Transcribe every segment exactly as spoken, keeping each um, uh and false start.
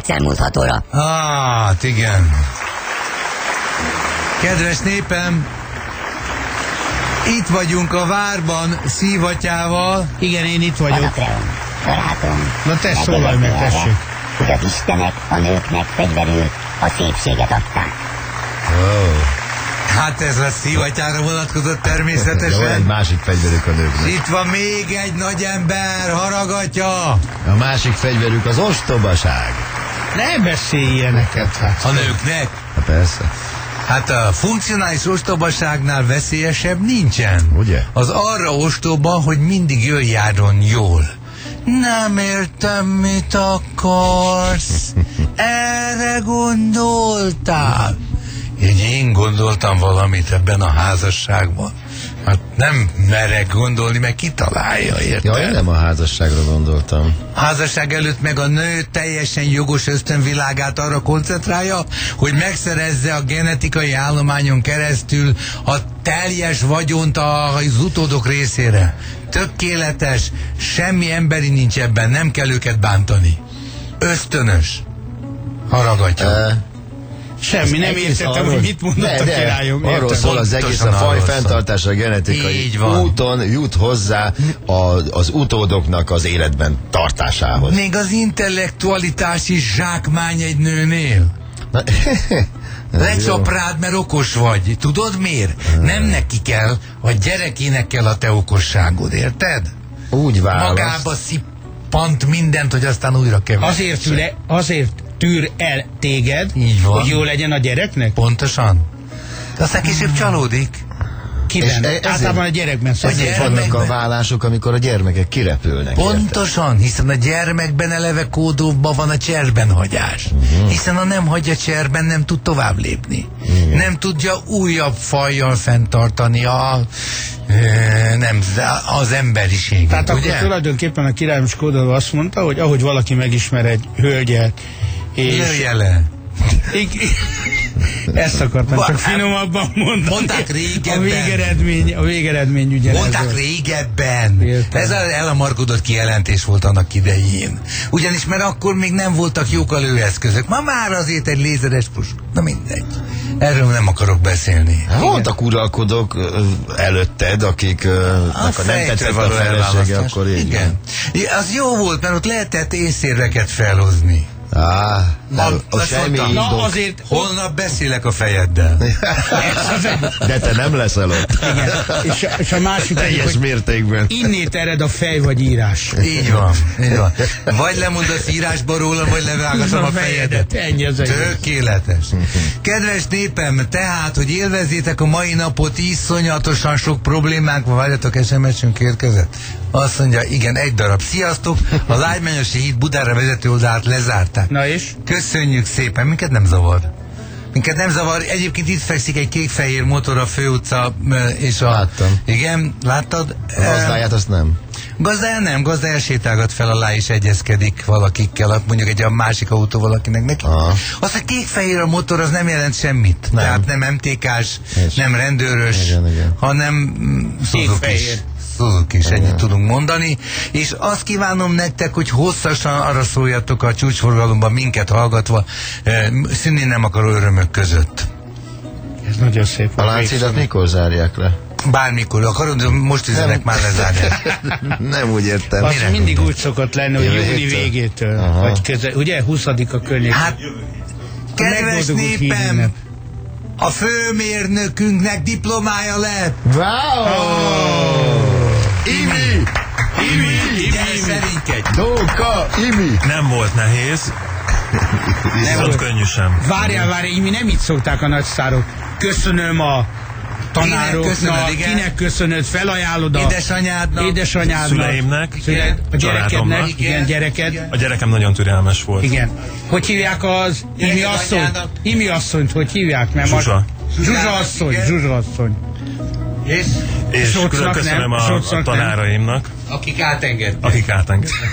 egyszer múlthatóra. Hát igen. Kedves népem, itt vagyunk a várban Szívatyával. Igen, én itt vagyok. Barátom, na te szólalj meg, tessék. Hogy az istenek a nőknek fegyverül a szépséget adták. Oh. Hát ez a Szívatyára vonatkozott természetesen. Jó, egy másik fegyverük a nőknek. Itt van még egy nagy ember, Haragatya. A másik fegyverük az ostobaság. Ne beszélj ilyeneket. Hát. A nőknek? Na persze. Hát a funkcionális ostobaságnál veszélyesebb nincsen. Ugye? Az arra ostoba, hogy mindig jöjjárjon jól. Nem értem, mit akarsz. Erre gondoltál. Így én gondoltam valamit ebben a házasságban. Hát nem merek gondolni, meg kitalálja, érted? Ja, én nem a házasságra gondoltam. A házasság előtt meg a nő teljesen jogos ösztönvilágát arra koncentrálja, hogy megszerezze a genetikai állományon keresztül a teljes vagyont az utódok részére. Tökéletes, semmi emberi nincs ebben, nem kell őket bántani. Ösztönös. Haragatja. E Semmi, nem értettem, hogy mit mondott a királyom. Arról szól az egész, a faj fenntartása, a genetikai úton jut hozzá a, az utódoknak az életben tartásához. Még az intellektualitás is zsákmány egy nőnél. Lecsap rád, mert okos vagy. Tudod miért? Nem neki kell, a gyerekének kell a te okosságod, érted? Úgy választ. Magába szippant mindent, hogy aztán újra kevés. Azért, tűre, azért tűr el téged, így van, hogy jó legyen a gyereknek? Pontosan. De aztán később csalódik. Kiben? E Általában a gyerekben szokott. Vannak a vállások, amikor a gyermekek kirepülnek. Pontosan, érte? Hiszen a gyermekben eleve kódolva van a cserbenhagyás. Uh-huh. Hiszen ha nem hagyja cserben, nem tud tovább lépni. Uh-huh. Nem tudja újabb fajjal fenntartani a, e, nem, az emberiséget. Tehát ugye? akkor tulajdonképpen a királyom kódolva azt mondta, hogy ahogy valaki megismer egy hölgyet, és... Lője le. Ezt akartam csak finomabban mondani. Mondták régebben. A végeredmény, a végeredmény ugyanez. Mondták régebben. Értem. Ez az elamarkodott kijelentés volt annak idején. Ugyanis mert akkor még nem voltak jók a lőeszközök. Ma már azért egy lézeres puska. Na mindegy. Erről nem akarok beszélni. Hát voltak uralkodók előtted, akik a, a nem tetszett a felesége, akkor így. Igen. Az jó volt, mert ott lehetett észérveket felhozni. Ah, nem, a semmi na azért holnap beszélek a fejeddel. De te nem leszel ott. Igen. És, a, és a másik teljes mértékben. Innét ered a fej vagy írás. Így van, így van. Vagy lemondasz írásba rólam, vagy levágatom a fejedet. Ennyi az egész. Tökéletes. Kedves népem, tehát, hogy élvezzétek a mai napot, iszonyatosan sok problémánk van. Várjatok, es em es-ünk érkezett. Azt mondja, igen, egy darab. Sziasztok! A Lágymányosi híd Budára vezető oldalát lezárták. Na és? Köszönjük szépen, minket nem zavar. Minket nem zavar, egyébként itt fekszik egy kék-fehér motor a főutca, és a... Láttam. Igen, láttad? A gazdáját azt nem. Gazdája nem, gazdája sétálgat fel alá és egyezkedik valakikkel, mondjuk egy a másik autó valakinek neki. Aha. Az, hogy kék-fehér a motor, az nem jelent semmit. Nem. Tehát nem em té ká-s, nem rendőrös, igen, igen. hanem Suzuki-s. Suzuki is, ennyit tudunk mondani, és azt kívánom nektek, hogy hosszasan arra szóljatok a csúcsforgalomban minket hallgatva, eh, szűnni nem akaró örömök között. Ez nagyon szép. A Láncidat mikor zárják le? Bármikor akarod, de most üzenek már lezárják. Nem úgy értem. Az Mire mindig úgy szokott lenni, hogy júni végétől, aha. vagy közel, ugye huszadika környék. Hát, kedves népem, a főmérnökünknek diplomája lett. Wow! Oh. Imi! Imi! Imi! Szerinkedj! Dóka! Imi! Nem volt nehéz. Nem volt könnyű sem. Várjál, várjál, Imi, nem így szokták a nagyszárok. Köszönöm a tanároknak, kinek, kinek köszönöd, felajánlod a édesanyádnak, édesanyádnak, szüleimnek, szüleid, a gyerekednek, igen, igen, gyereked. Igen. A gyerekem nagyon türelmes volt. Igen. Hogy hívják az Imi asszonyt? Imi asszonyt, hogy hívják? Mert Zsuzsa. Zsuzsa asszony, Zsuzsa asszony. És, és külön köszönöm a, a tanáraimnak, akik átengedtek. Akik átengedtek.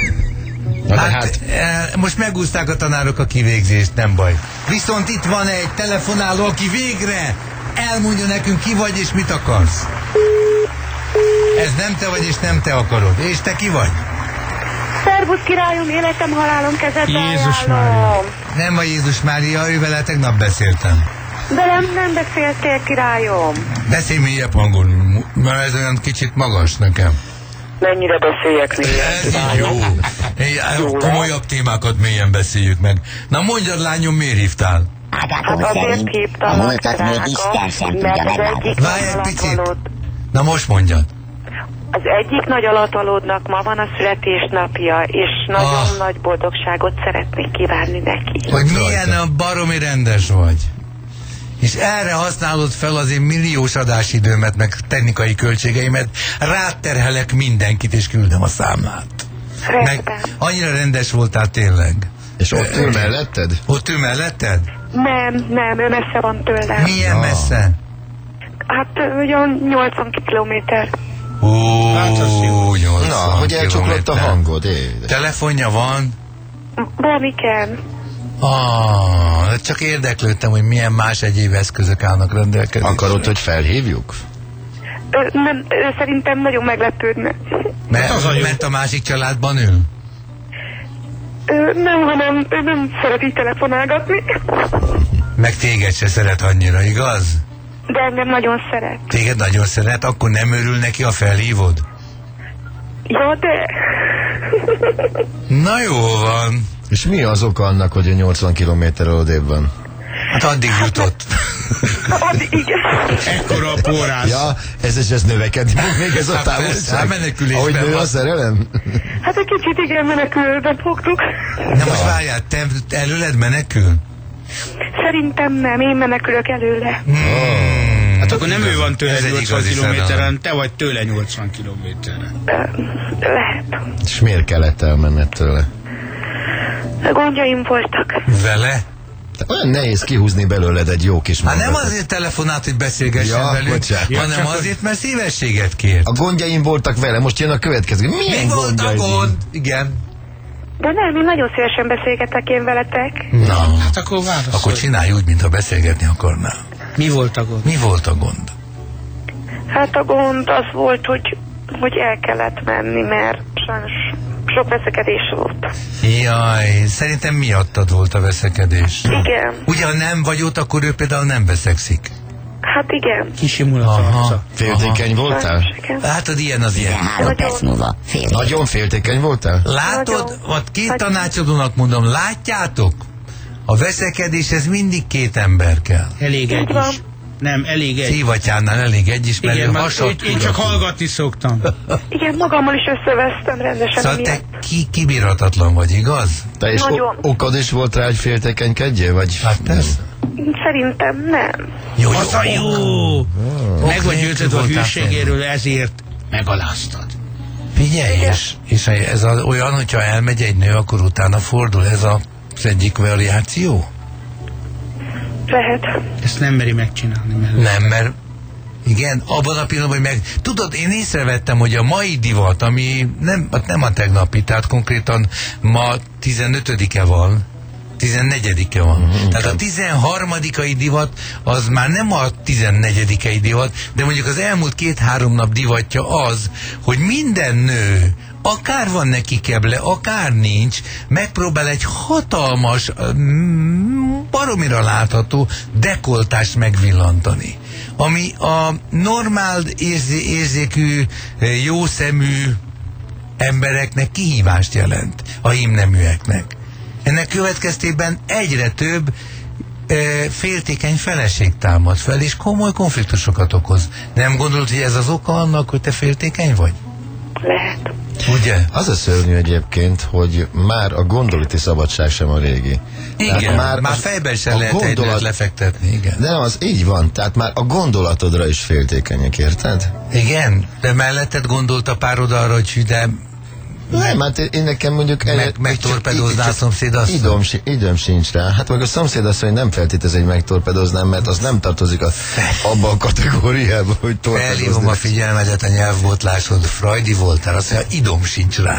Hát, hát e, most megúszták a tanárok a kivégzést, nem baj. Viszont itt van egy telefonáló, aki végre elmondja nekünk, ki vagy és mit akarsz. Ez nem te vagy és nem te akarod. És te ki vagy? Szervusz királyom, életem, halálom, kezedbe Jézus ajánlom. Nem a Jézus Mária, ővel tegnap beszéltem. De nem, nem beszéltél, királyom. Beszélj mélyebb hangon, mert ez olyan kicsit magas nekem. Mennyire beszéljek Ez jó. Jó. Komolyabb témákat mélyen beszéljük meg. Na mondjad, lányom, miért hívtál? Ágátom Hát azért szerint hívtam, a múltat még Isten sem tudja megváltoztatni. Várj egy picit. Na most mondjad. Az egyik nagy alattvalódnak ma van a születésnapja, és nagyon Ah. nagy boldogságot szeretnék kívánni neki. Hogy milyen a baromi rendes vagy. És erre használod fel az én milliós adásidőmet, meg technikai költségeimet, ráterhelek mindenkit, és küldöm a számlát. Meg Rendben. annyira rendes voltál tényleg. És ott ül melletted? Ott ő melletted? Nem, nem, ő messze van tőlem. Milyen Ja. messze? Hát olyan nyolcvan kilométer. Ó, Hát az jó. nyolcvan Na, hogy elcsuklott a kilométer. hangod, édes. Telefonja van? Van, igen. Ah, csak érdeklődtem, hogy milyen más egyéb eszközök állnak rendelkezésre. Akarod, hogy felhívjuk? Ö, nem, ö, szerintem nagyon meglepődne. Mert, az a jó. mert a másik családban ül? Ö, nem, hanem ő nem szereti telefonálgatni. Meg téged se szeret annyira, igaz? De engem nagyon szeret. Téged nagyon szeret, akkor nem örül neki, a felhívod? Ja, de... Na jó van. És mi az oka annak, hogy a nyolcvan kilométerrel odébb van? Hát addig jutott. Addig, igen. Ekkora a pórász. Ja, ez is ez növekedni fog még ez a Hát persze, hát távolság? menekülésben Ahogy nő van. a szerelem? Hát egy kicsit igen menekülőben fogtuk. Na most várjál, te előled menekül? Szerintem nem, én menekülök előle. Hát akkor nem ő van tőle Ez egy nyolcvan igazi kilométeren, szerelem. te vagy tőle nyolcvan kilométeren. Ö, lehet. És miért kellett elmenned tőle? Gondjaim voltak. Vele? Te olyan nehéz kihúzni belőled egy jó kis Hát nem mondatot. azért telefonált, hogy beszélgessen Ja, velünk, bocsánat. hanem Ja, csak azért, mert szívességet kért. A gondjaim voltak vele, most jön a következő. Milyen Mi volt a gondjaid? gond? Igen. De nem, én nagyon szívesen beszélgetek én veletek. Na, Hát akkor válaszolj. akkor csinálj úgy, mintha beszélgetni akarnál. Mi volt a gond? Mi volt a gond? Hát a gond az volt, hogy, hogy el kellett menni, mert sajnos sok veszekedés volt. Jaj, szerintem miattad volt a veszekedés. Igen, Ugye, ha nem vagy ott, akkor ő például nem veszekszik. hát igen. Kisimul az Aha. arca. Féltékeny voltál? Sajnos, igen. Látod, ilyen az ilyen. tizenhárom perc múlva fél. Nagyon féltékeny voltál? Látod, Nagyon. vagy két Nagyon. tanácsadónak mondom, látjátok? A veszekedéshez mindig két ember kell. Elég egy Így van. is. Nem, elég egy. Szívatyánnál elég egy is, mert Igen, ő már hasad én, én csak tudatú. hallgatni szoktam. Igen, magammal is összevesztem rendesen. Szóval te emiatt. ki, kibírhatatlan vagy, igaz? Te is Nagyon. o- okod is volt rá, hogy féltékenykedjél? Vagy Hát persze. Szerintem nem. Jó, jó. Az a jó! Meg vagy nélkül győződve a voltál hűségéről, ezért megaláztad. Figyelj, és, és ez a, olyan, hogyha elmegy egy nő, akkor utána fordul, ez a, az egyik variáció? Lehet. Ezt nem meri megcsinálni, mert Nem, mert igen, abban a pillanatban, hogy meg... Tudod, én észrevettem, hogy a mai divat, ami nem, hát nem a tegnapi, tehát konkrétan ma tizenötödike van, tizennegyedike van. Mm, tehát a tizenharmadikai divat az már nem a tizennegyedikei divat, de mondjuk az elmúlt két-három nap divatja az, hogy minden nő, akár van neki keble, akár nincs, megpróbál egy hatalmas, mm, baromira látható dekoltást megvillantani. Ami a normál érzé, érzékű, jószemű embereknek kihívást jelent, a hímneműeknek. Ennek következtében egyre több e, féltékeny feleség támad fel, és komoly konfliktusokat okoz. Nem gondolod, hogy ez az oka annak, hogy te féltékeny vagy? Lehet. Ugye? az a szörnyű egyébként, hogy már a gondolati szabadság sem a régi. Igen, Tehát már, már az- fejben sem a lehet gondolat- egy nőt lefektetni, igen. Nem, az így van, tehát már a gondolatodra is féltékenyek, érted? Igen, de melletted gondolt a párod arra, hogy hű, de Nem, hát én nekem mondjuk... Meg- megtorpedozná a szomszédasszony? Időm, si- időm sincs rá. Hát meg a szomszédasszony nem feltétlenül, hogy megtorpedoznám, mert az nem tartozik a, abba a kategóriába, hogy torpedozni. felhívom a figyelmedet a nyelvbotlásod, Freudi voltál, azt mondja, idom sincs rá.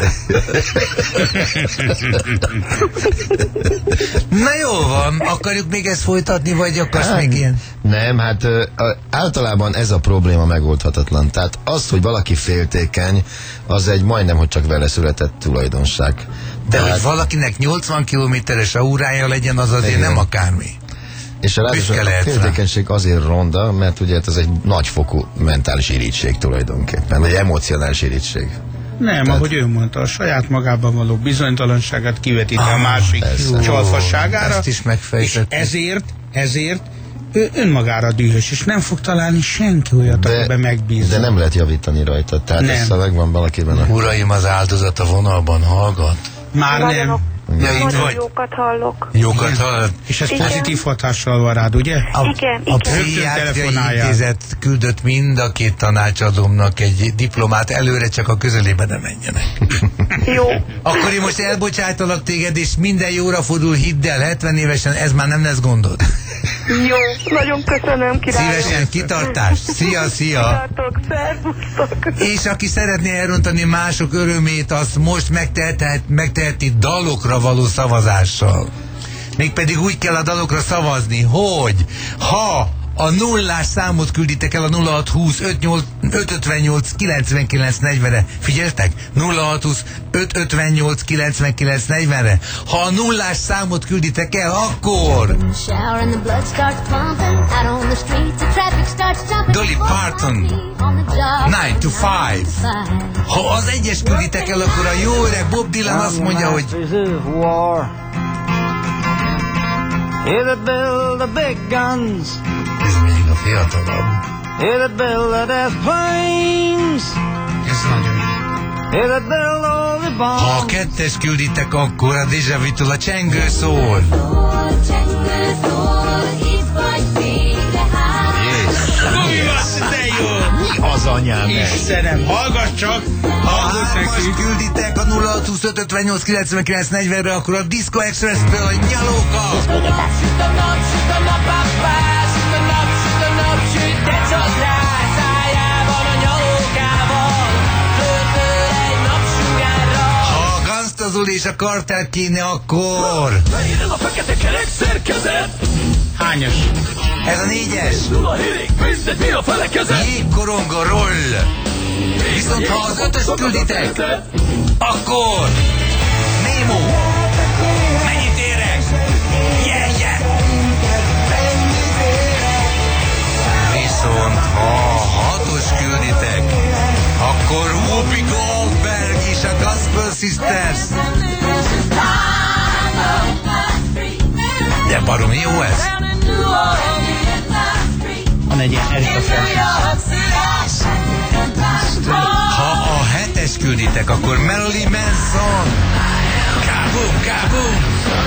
Na jó van, akarjuk még ezt folytatni, vagy akarsz még ilyen? Nem, hát ö, ö, általában ez a probléma megoldhatatlan. Tehát az, hogy valaki féltékeny, az egy majdnem, hogy csak vele született tulajdonság. De tehát, hogy valakinek nyolcvan kilométeres aurája legyen, az azért igen. nem akármi. És a, a féltékenység azért ronda, mert ugye ez egy nagyfokú mentális irítség tulajdonképpen, vagy emocionális irítség. Nem, tehát, ahogy ő mondta, a saját magában való bizonytalanságát kivetíti ah, a másik csalfasságára, ezt is megfejtett. És ezért, ezért ő önmagára dühös, és nem fog találni senki olyat, akiben megbízza. De nem lehet javítani rajta, tehát nem. Ez megvan valakiben. A... Uraim, az áldozat a vonalban hallgat. Már nem. Ja, nagyon jókat hallok. Jókat hallok. És ez igen. pozitív hatással van rád, ugye? A, igen, a Pszichiátriai Intézet küldött mind a két tanácsadómnak egy diplomát, előre csak a közelébe ne menjenek. Jó. Akkor én most elbocsájtalak téged, és minden jóra fordul, hidd el, hetven évesen ez már nem lesz gondod. Jó, nagyon köszönöm, királyom. Szívesen, kitartás. Szia, szia. Kitartok, szervusztok. És aki szeretné elrontani mások örömét, azt most megtehet, megteheti dalokra való szavazással. Mégpedig úgy kell a dalokra szavazni, hogy ha a nullás számot külditek el a nulla hat húsz öt ötvennyolc kilencvenkilenc negyvenre. Figyeltek? nulla hat húsz öt ötvennyolc kilencvenkilenc negyvenre. Ha a nullás számot külditek el, akkor Dolly Parton nine to five. Ha az egyes külditek el, akkor a jó öreg Bob Dylan azt mondja, hogy Here that build the big guns. Ez még a fiatalabb. Here that build the death planes. Ez nagyon. Here that build all the bombs. Ha a kettes külditek, akkor a Déjà Vu-tól a csengő szól. Mi az anyám? Istenem, hallgass csak! Ha a hármas külditek a nulla hat húsz öt ötvennyolc kilencvenkilenc negyvenre, akkor a Disco Express-ből a Nyalóka! Ha a Gangsta Zoli és a Kartel kéne, akkor... Hányas? Ez a négyes. Jégkoronga roll. Viszont ha az ötös külditek, akkor Nemo. Mennyit érek? Yeah, yeah. Viszont ha a hatos külditek, akkor Whoopi Goldberg és a Gospel Sisters. De baromi jó ez. Van egy ilyen Erika Francis. Ha a hetes külditek, akkor Marilyn Manson. Kaboom, kaboom.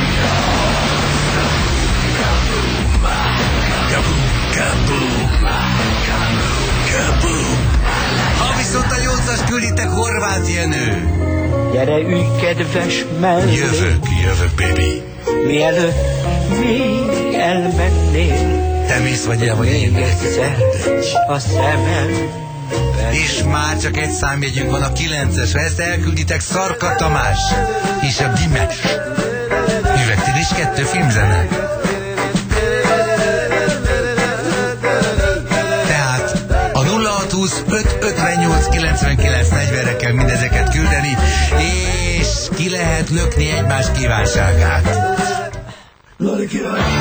Kaboom, kaboom. Kaboom. Ha viszont a nyolcas külditek, Horváth Jenő. Gyere, ülj, kedves mellé. Jövök, jövök, baby. Mielőtt még elmennél. Te mész vagy el, vagy én. Még egyszer a szemem. És már csak egy számjegyünk van, a kilences. Ha ezt elkülditek, Szarka Tamás és a Dimes. Üvegtél is kettő filmzene. Tehát a nulla hat húsz öt ötvennyolc kilencvenkilenc negyvenre kell mindezeket küldeni, és ki lehet lökni egymás kívánságát.